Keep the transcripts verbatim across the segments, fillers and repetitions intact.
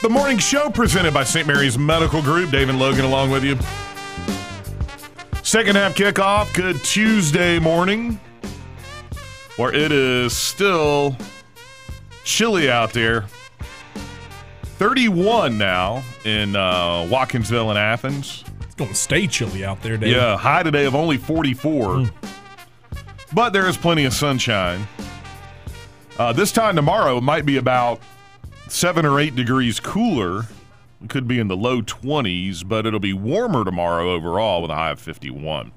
The morning show presented by Saint Mary's Medical Group. Dave and Logan along with you. Second half kickoff. Good Tuesday morning, where it is still chilly out there. thirty-one now in uh, Watkinsville and Athens. It's going to stay chilly out there, Dave. Yeah, high today of only forty-four. Mm. But there is plenty of sunshine. Uh, this time tomorrow, it might be about seven or eight degrees cooler. It could be in the low twenties, but it'll be warmer tomorrow overall with a high of fifty-one.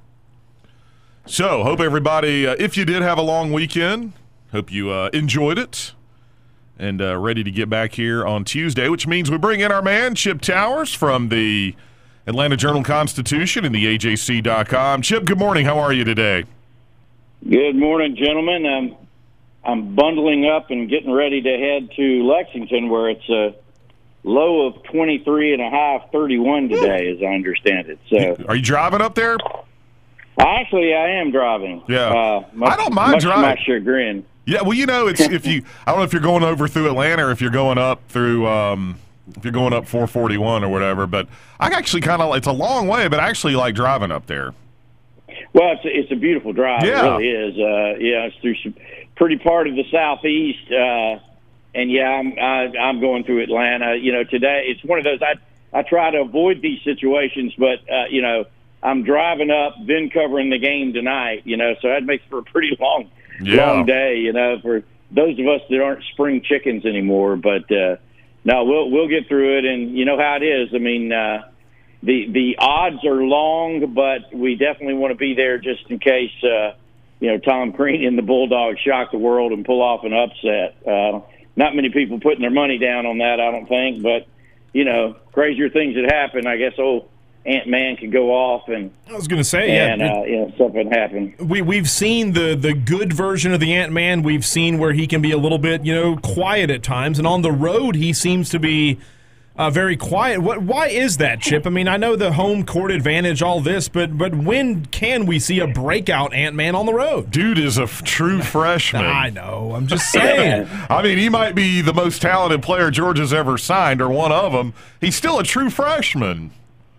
So, hope everybody, uh, if you did have a long weekend, hope you uh, enjoyed it and uh, ready to get back here on Tuesday, which means we bring in our man, Chip Towers from the Atlanta Journal-Constitution and the A J C dot com. Chip, good morning. How are you today? Good morning, gentlemen. Um, I'm bundling up and getting ready to head to Lexington, where it's a low of twenty-three and a high of thirty-one today, as I understand it. So, are you driving up there? Actually, I am driving. Yeah, uh, much, I don't mind much driving. To my chagrin. Yeah, well, you know, it's if you. I don't know if you're going over through Atlanta or if you're going up through. Um, if you're going up four forty-one or whatever, but I actually kind of. It's a long way, but I actually like driving up there. Well, it's a, it's a beautiful drive. Yeah. It really is. Uh, yeah, it's through some pretty part of the southeast, uh, and yeah, I'm I, I'm going through Atlanta. You know, today it's one of those. I I try to avoid these situations, but uh, you know, I'm driving up, then covering the game tonight. You know, so that makes for a pretty long, yeah. long day. You know, for those of us that aren't spring chickens anymore. But uh, no, we'll we'll get through it, and you know how it is. I mean. Uh, The the odds are long, but we definitely want to be there just in case, uh, you know, Tom Crean and the Bulldogs shock the world and pull off an upset. Uh, not many people putting their money down on that, I don't think. But, you know, crazier things that happen. I guess old Ant-Man could go off and I was going to say, and, yeah, uh, you know, something happen. We we've seen the the good version of the Ant-Man. We've seen where he can be a little bit, you know, quiet at times, and on the road he seems to be. Uh, very quiet. What? Why is that, Chip? I mean, I know the home court advantage, all this, but but when can we see a breakout Ant-Man on the road? Dude is a f- true freshman. I know. I'm just saying. I mean, he might be the most talented player Georgia's ever signed, or one of them. He's still a true freshman.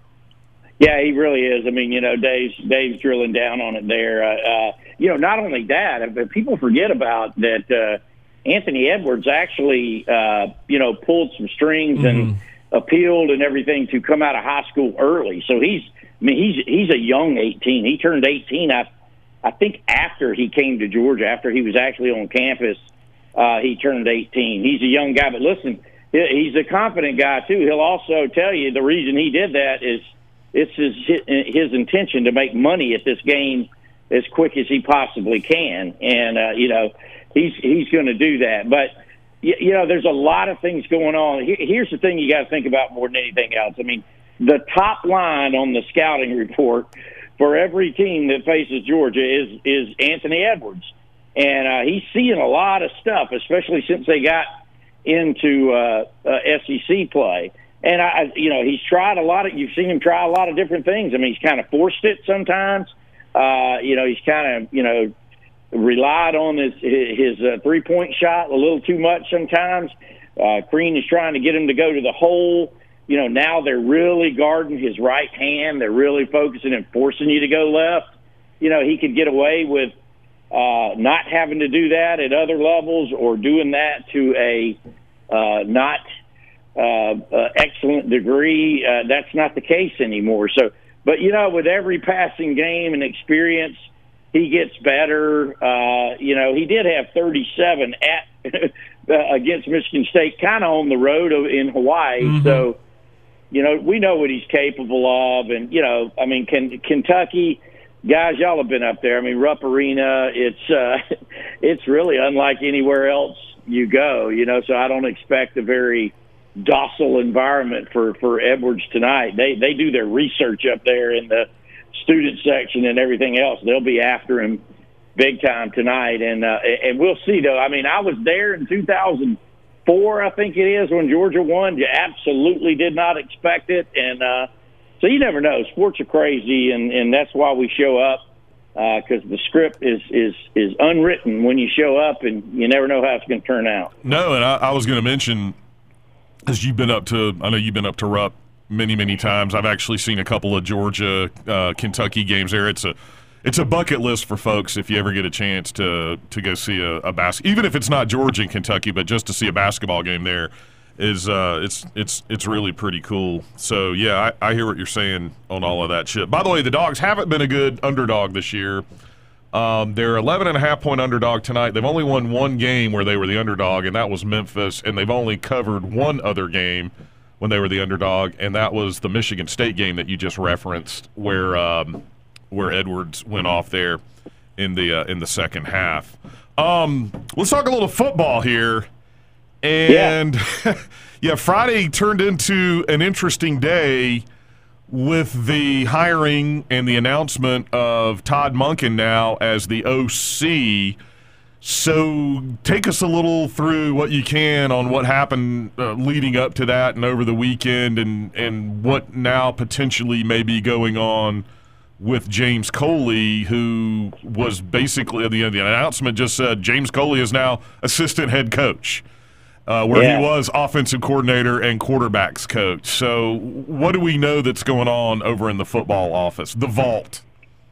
Yeah, he really is. I mean, you know, Dave's Dave's drilling down on it there. Uh, uh, you know, not only that, but people forget about that. Uh, Anthony Edwards actually, uh, you know, pulled some strings mm-hmm. and appealed and everything to come out of high school early. So he's, I mean, he's he's a young eighteen. He turned eighteen, I, I think, after he came to Georgia, after he was actually on campus. Uh, he turned eighteen. He's a young guy, but listen, he's a confident guy too. He'll also tell you the reason he did that is it's his his intention to make money at this game as quick as he possibly can, and uh, you know. He's he's going to do that. But, you, you know, there's a lot of things going on. Here's the thing you got to think about more than anything else. I mean, the top line on the scouting report for every team that faces Georgia is, is Anthony Edwards. And uh, he's seeing a lot of stuff, especially since they got into uh, uh, S E C play. And, I, you know, he's tried a lot of – you've seen him try a lot of different things. I mean, he's kind of forced it sometimes. Uh, you know, he's kind of, you know – relied on his his uh, three-point shot a little too much sometimes. Uh, Crean is trying to get him to go to the hole. You know, now they're really guarding his right hand. They're really focusing and forcing you to go left. You know, he could get away with uh, not having to do that at other levels or doing that to a uh, not uh, uh, excellent degree. Uh, that's not the case anymore. So, but, you know, with every passing game and experience, he gets better. Uh, you know, he did have thirty-seven at against Michigan State, kind of on the road in Hawaii. Mm-hmm. So, you know, we know what he's capable of. And, you know, I mean, can, Kentucky, guys, y'all have been up there. I mean, Rupp Arena, it's uh, it's really unlike anywhere else you go, you know, so I don't expect a very docile environment for, for Edwards tonight. They, they do their research up there in the student section and everything else. They'll be after him big time tonight, and uh, and we'll see. Though I mean, I was there in two thousand four, I think it is, when Georgia won. You absolutely did not expect it, and uh, so you never know. Sports are crazy, and, and that's why we show up, because uh, the script is is is unwritten when you show up, and you never know how it's going to turn out. No, and I, I was going to mention As you've been up to, I know you've been up to Rupp many, many times. I've actually seen a couple of Georgia, uh, Kentucky games there. It's a It's a bucket list for folks if you ever get a chance to to go see a, a basketball, even if it's not Georgia and Kentucky, but just to see a basketball game there is uh, it's it's it's really pretty cool. So yeah, I, I hear what you're saying on all of that shit. By the way, the Dogs haven't been a good underdog this year. Um, they're eleven and a half point underdog tonight. They've only won one game where they were the underdog, and that was Memphis. And they've only covered one other game when they were the underdog, and that was the Michigan State game that you just referenced, where. Um, where Edwards went off there in the uh, in the second half. Um, let's talk a little football here. And, yeah. yeah, Friday turned into an interesting day with the hiring and the announcement of Todd Monken now as the O C. So take us a little through what you can on what happened uh, leading up to that and over the weekend, and, and what now potentially may be going on with James Coley, who was basically, the, the announcement just said James Coley is now assistant head coach, uh, where yeah. he was offensive coordinator and quarterbacks coach. So what do we know that's going on over in the football office, the vault?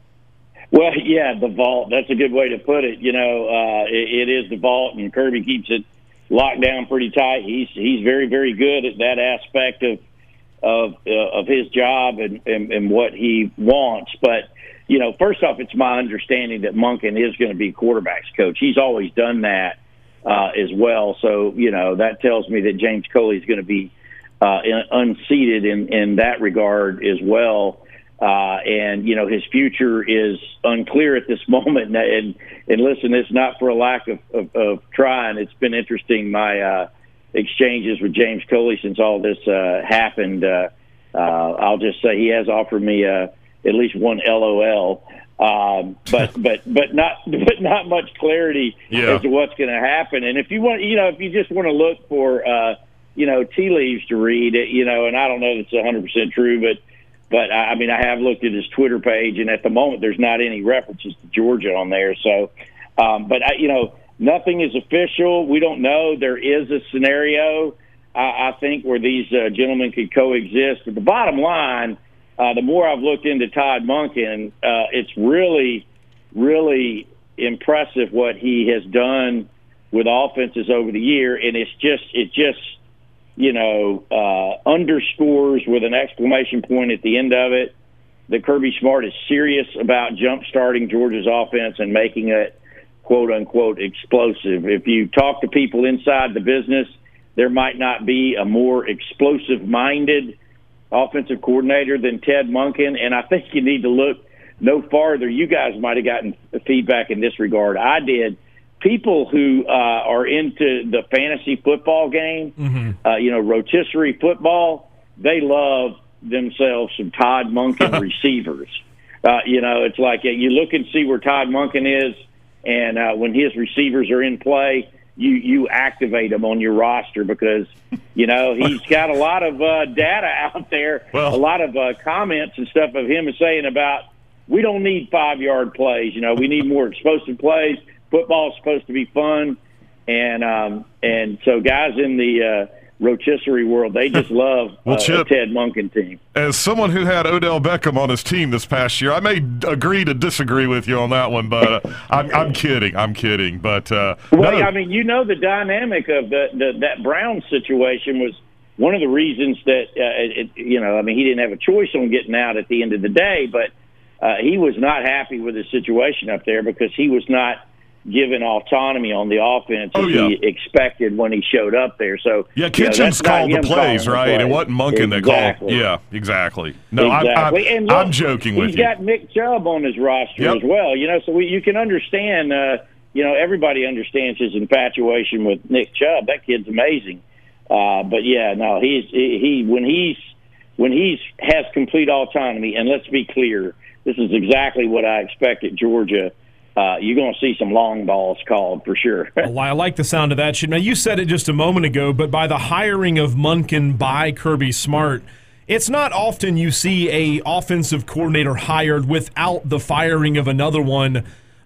Well, yeah, the vault. That's a good way to put it. You know, uh, it, it is the vault, and Kirby keeps it locked down pretty tight. He's he's very, very good at that aspect of of uh, of his job and, and, and what he wants. But, you know, first off, it's my understanding that Monken is going to be quarterbacks coach. He's always done that uh, as well. So, you know, that tells me that James Coley is going to be uh, in, unseated in, in that regard as well. Uh, and, you know, his future is unclear at this moment. And, and listen, it's not for a lack of, of, of trying. It's been interesting, my uh, exchanges with James Coley since all this uh, happened. Uh, uh, I'll just say he has offered me uh, at least one L O L, um, but but but not but not much clarity yeah. as to what's going to happen. And if you want, you know, if you just want to look for, uh, you know, tea leaves to read, you know, and I don't know if it's one hundred percent true, but but I mean, I have looked at his Twitter page, and at the moment, there's not any references to Georgia on there. So, um, but I, you know. Nothing is official. We don't know. There is a scenario, I, I think, where these uh, gentlemen could coexist. But the bottom line, uh, the more I've looked into Todd Monken, uh, it's really, really impressive what he has done with offenses over the year. And it's just, it just, you know, uh, underscores with an exclamation point at the end of it that Kirby Smart is serious about jump-starting Georgia's offense and making it quote unquote explosive. If you talk to people inside the business, there might not be a more explosive minded offensive coordinator than Ted Monken. And I think you need to look no farther. You guys might have gotten feedback in this regard. I did. People who uh, are into the fantasy football game, mm-hmm. uh, you know, rotisserie football, they love themselves some Todd Monken receivers. Uh, you know, it's like uh, you look and see where Todd Monken is. And uh, when his receivers are in play, you, you activate them on your roster because, you know, he's got a lot of uh, data out there, well, a lot of uh, comments and stuff of him saying about we don't need five-yard plays. You know, we need more explosive plays. Football's supposed to be fun. And um, and so guys in the uh, rotisserie world, they just love well, uh, Chip, a Ted Monken team. As someone who had Odell Beckham on his team this past year, I may agree to disagree with you on that one, but uh, I'm, I'm kidding. I'm kidding. But uh, well, no. I mean, you know, the dynamic of the, the that Brown situation was one of the reasons that uh, it, you know, I mean, he didn't have a choice on getting out at the end of the day, but uh, he was not happy with his situation up there because he was not given autonomy on the offense as oh, yeah. he expected when he showed up there. So yeah, Kitchens you know, called the plays, right? The play. It wasn't Monken exactly. that called. Yeah, exactly. No, exactly. I'm, I'm, look, I'm joking with he's you. He's got Nick Chubb on his roster yep. as well. You know, so we, you can understand. Uh, you know, everybody understands his infatuation with Nick Chubb. That kid's amazing. Uh, but yeah, no, he's he, he when he's when he's has complete autonomy. And let's be clear, this is exactly what I expect at Georgia. Uh, you're going to see some long balls called for sure. Well, I like the sound of that shit. Now, you said it just a moment ago, but by the hiring of Monken by Kirby Smart, it's not often you see a offensive coordinator hired without the firing of another one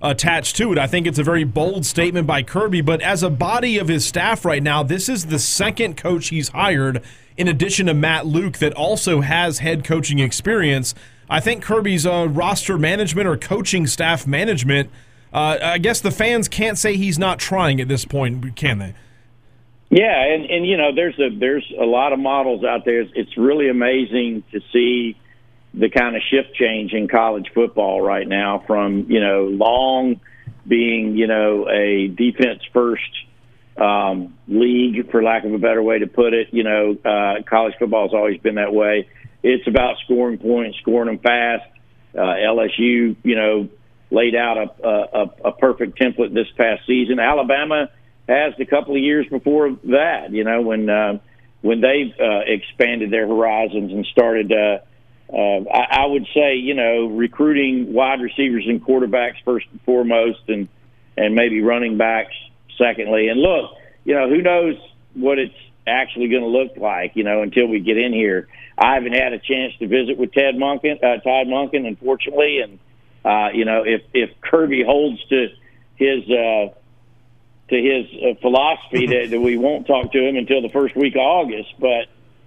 attached to it. I think it's a very bold statement by Kirby, but as a body of his staff right now, this is the second coach he's hired in addition to Matt Luke that also has head coaching experience. I think Kirby's uh, roster management or coaching staff management, uh, I guess the fans can't say he's not trying at this point, can they? Yeah, and, and you know, there's a there's a lot of models out there. It's really amazing to see the kind of shift change in college football right now from, you know, long being, you know, a defense-first um, league, for lack of a better way to put it. You know, uh, college football has always been that way. It's about scoring points, scoring them fast. Uh, L S U, you know, laid out a, a, a perfect template this past season. Alabama has a couple of years before that, you know, when uh, when they uh, expanded their horizons and started uh, – Uh, I, I would say, you know, recruiting wide receivers and quarterbacks first and foremost, and and maybe running backs secondly. And look, you know, who knows what it's actually going to look like, you know, until we get in here. I haven't had a chance to visit with Ted Monken, uh, Todd Monken, unfortunately, and uh, you know, if if Kirby holds to his uh, to his uh, philosophy that, that we won't talk to him until the first week of August, but.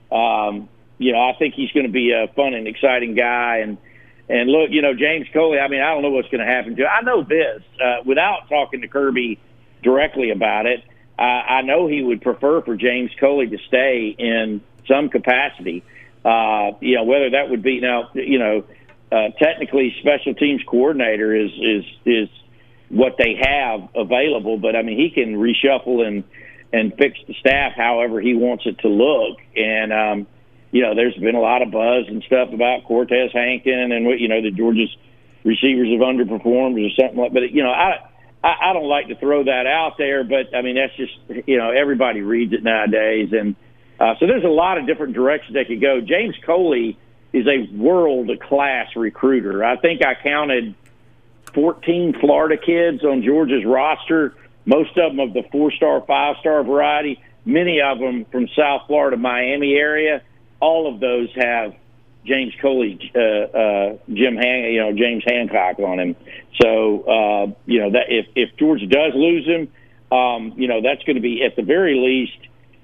Um, You know, I think he's going to be a fun and exciting guy. And, and look, you know, James Coley, I mean, I don't know what's going to happen to him. I know this, uh, without talking to Kirby directly about it, uh, I know he would prefer for James Coley to stay in some capacity. Uh, you know, whether that would be now, you know, uh, technically special teams coordinator is, is, is what they have available. But, I mean, he can reshuffle and, and fix the staff however he wants it to look. And, um, you know, there's been a lot of buzz and stuff about Cortez Hankton and what, you know, the Georgia's receivers have underperformed or something like. But you know, I, I I don't like to throw that out there, but I mean that's just, you know, everybody reads it nowadays, and uh, so there's a lot of different directions they could go. James Coley is a world class recruiter. I think I counted fourteen Florida kids on Georgia's roster, most of them of the four star, five star variety, many of them from South Florida, Miami area. All of those have James Coley, uh, uh, Jim, Han- you know, James Hancock on him. So, uh, you know, that if, if Georgia does lose him, um, you know, that's going to be at the very least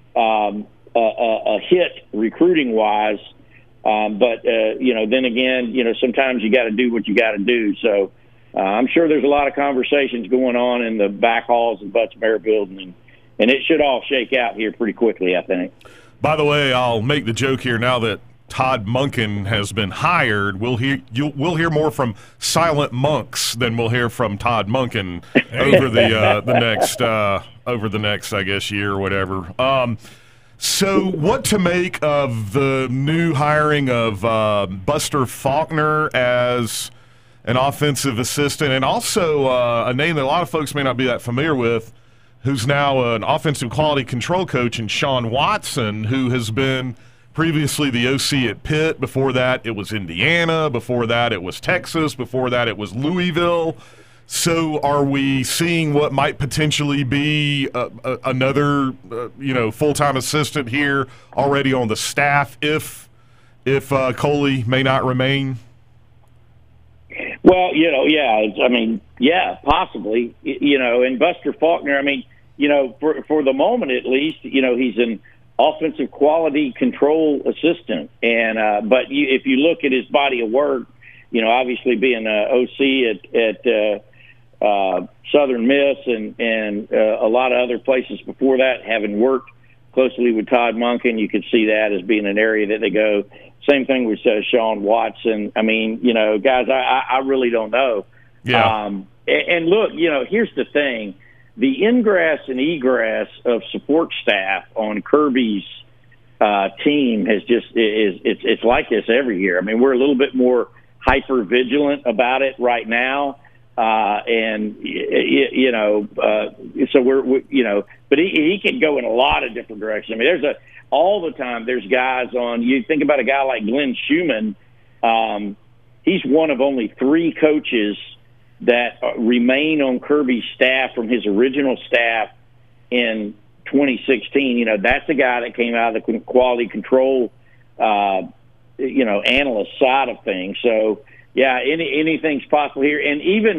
um, a, a, a hit recruiting wise. Um, but uh, you know, then again, you know, sometimes you got to do what you got to do. So, uh, I'm sure there's a lot of conversations going on in the back halls of Butts Bear Building, and, and it should all shake out here pretty quickly, I think. By the way, I'll make the joke here now that Todd Monken has been hired. We'll hear you'll, we'll hear more from silent monks than we'll hear from Todd Monken over the uh, the next uh, over the next I guess year or whatever. Um, so, what to make of the new hiring of uh, Buster Faulkner as an offensive assistant, and also uh, a name that a lot of folks may not be that familiar with, who's now an offensive quality control coach, and Sean Watson, who has been previously the O C at Pitt. Before that, it was Indiana. Before that, it was Texas. Before that, it was Louisville. So are we seeing what might potentially be a, a, another uh, you know, full-time assistant here already on the staff if, if uh, Coley may not remain? Well, you know, yeah, I mean, yeah, possibly, you know, and Buster Faulkner, I mean, you know, for for the moment at least, you know, he's an offensive quality control assistant. And uh, but you, if you look at his body of work, you know, obviously being an O C at, at uh, uh, Southern Miss and, and uh, a lot of other places before that, having worked closely with Todd Monken, you could see that as being an area that they go. Same thing with uh, Sean Watson. I mean, you know, guys, I, I really don't know. Yeah. Um, and, and look, you know, here's the thing. The ingress and egress of support staff on Kirby's uh, team has just is it's it's like this every year. I mean, we're a little bit more hyper vigilant about it right now, uh, and you, you know, uh, so we're we, you know, but he he can go in a lot of different directions. I mean, there's a all the time there's guys on. You think about a guy like Glenn Schumann. Um, he's one of only three coaches that remain on Kirby's staff from his original staff in twenty sixteen. You know, that's the guy that came out of the quality control, uh, you know, analyst side of things. So, yeah, any, anything's possible here. And even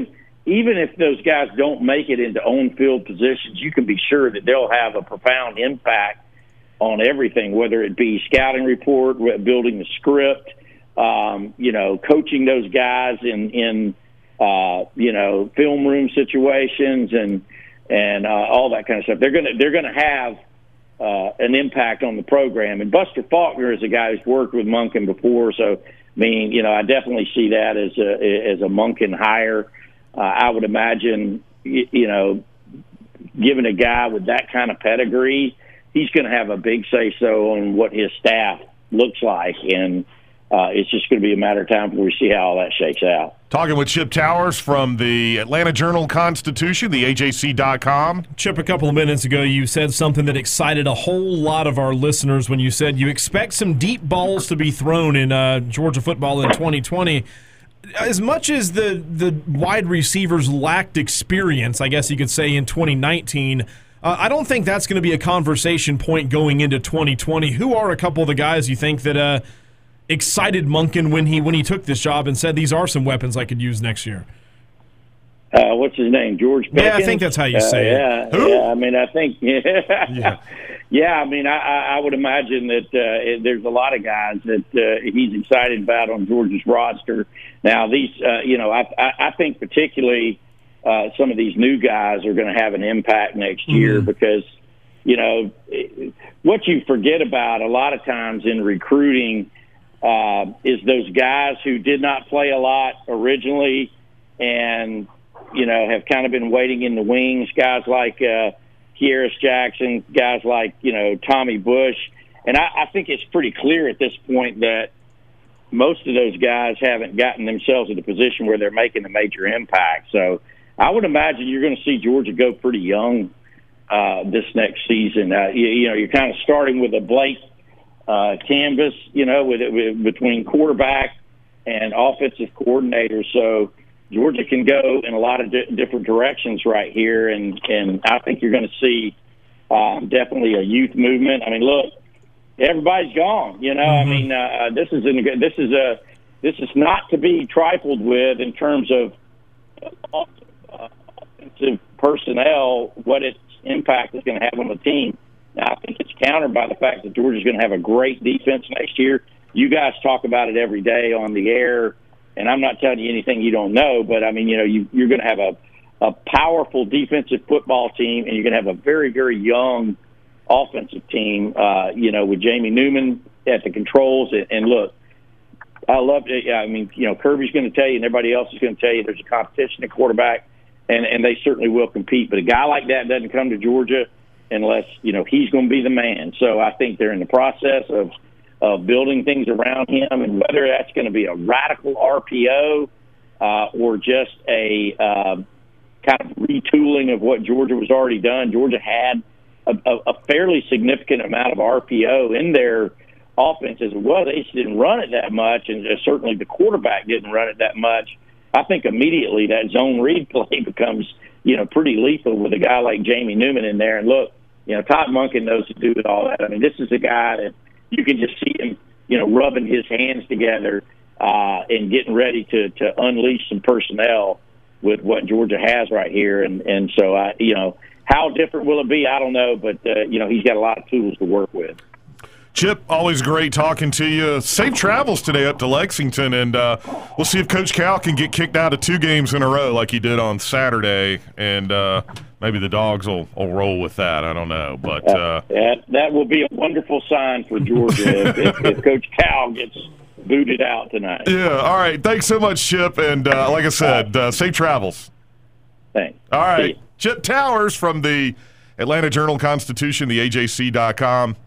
even if those guys don't make it into on-field positions, you can be sure that they'll have a profound impact on everything, whether it be scouting report, building the script, um, you know, coaching those guys in, in uh, you know, film room situations and and uh, all that kind of stuff. They're gonna they're gonna have uh, an impact on the program. And Buster Faulkner is a guy who's worked with Monken before, so I mean, you know, I definitely see that as a as a Monken hire. Uh, I would imagine, you, you know, given a guy with that kind of pedigree, he's going to have a big say-so on what his staff looks like, and uh, it's just going to be a matter of time before we see how all that shakes out. Talking with Chip Towers from the Atlanta Journal-Constitution, the A J C dot com. Chip, a couple of minutes ago, you said something that excited a whole lot of our listeners when you said you expect some deep balls to be thrown in uh, Georgia football in twenty twenty. As much as the, the wide receivers lacked experience, I guess you could say, in twenty nineteen, uh, I don't think that's going to be a conversation point going into twenty twenty. Who are a couple of the guys you think that uh, excited Monken when he when he took this job and said these are some weapons I could use next year? Uh, what's his name? George Pickens? Yeah, I think that's how you say uh, it. Yeah, Who? yeah. I mean, I think. Yeah, Yeah. yeah I mean, I, I would imagine that uh, there's a lot of guys that uh, he's excited about on Georgia's roster. Now, these, uh, you know, I, I, I think particularly uh, some of these new guys are going to have an impact next year Mm-hmm. because, you know, what you forget about a lot of times in recruiting uh, is those guys who did not play a lot originally and, you know, have kind of been waiting in the wings, guys like uh, Kearis Jackson, guys like, you know, Tommy Bush. And I, I think it's pretty clear at this point that most of those guys haven't gotten themselves in a position where they're making a major impact. So I would imagine you're going to see Georgia go pretty young uh, this next season. Uh, you, you know, you're kind of starting with a blank uh, canvas, you know, with, with between quarterback and offensive coordinator. So Georgia can go in a lot of di- different directions right here, and, and I think you're going to see um, definitely a youth movement. I mean, look, everybody's gone. You know, mm-hmm. I mean, uh, this is an, this is a this is not to be trifled with in terms of uh, offensive personnel. What its impact is going to have on the team. Now, I think it's countered by the fact that Georgia's going to have a great defense next year. You guys talk about it every day on the air. And I'm not telling you anything you don't know, but, I mean, you know, you, you're going to have a, a powerful defensive football team, and you're going to have a very, very young offensive team, uh, you know, with Jamie Newman at the controls. And, and look, I love it. I mean, you know, Kirby's going to tell you and everybody else is going to tell you there's a competition at quarterback, and, and they certainly will compete. But a guy like that doesn't come to Georgia unless, you know, he's going to be the man. So I think they're in the process of – of building things around him, and whether that's going to be a radical R P O uh, or just a uh, kind of retooling of what Georgia was already done. Georgia had a, a, a fairly significant amount of R P O in their offense as well. They just didn't run it that much, and certainly the quarterback didn't run it that much. I think immediately that zone read play becomes, you know, pretty lethal with a guy like Jamie Newman in there. And look, you know, Todd Monken knows to do with all that. I mean, this is a guy that you can just see him, you know, rubbing his hands together uh, and getting ready to, to unleash some personnel with what Georgia has right here. And, and so, I, you know, how different will it be? I don't know, but, uh, you know, he's got a lot of tools to work with. Chip, always great talking to you. Safe travels today up to Lexington, and uh, we'll see if Coach Cal can get kicked out of two games in a row like he did on Saturday, and uh, maybe the Dogs will, will roll with that. I don't know. But uh, that, that will be a wonderful sign for Georgia if, if, if Coach Cal gets booted out tonight. Yeah, all right. Thanks so much, Chip, and uh, like I said, uh, safe travels. Thanks. All right. Chip Towers from the Atlanta Journal-Constitution, the A J C dot com.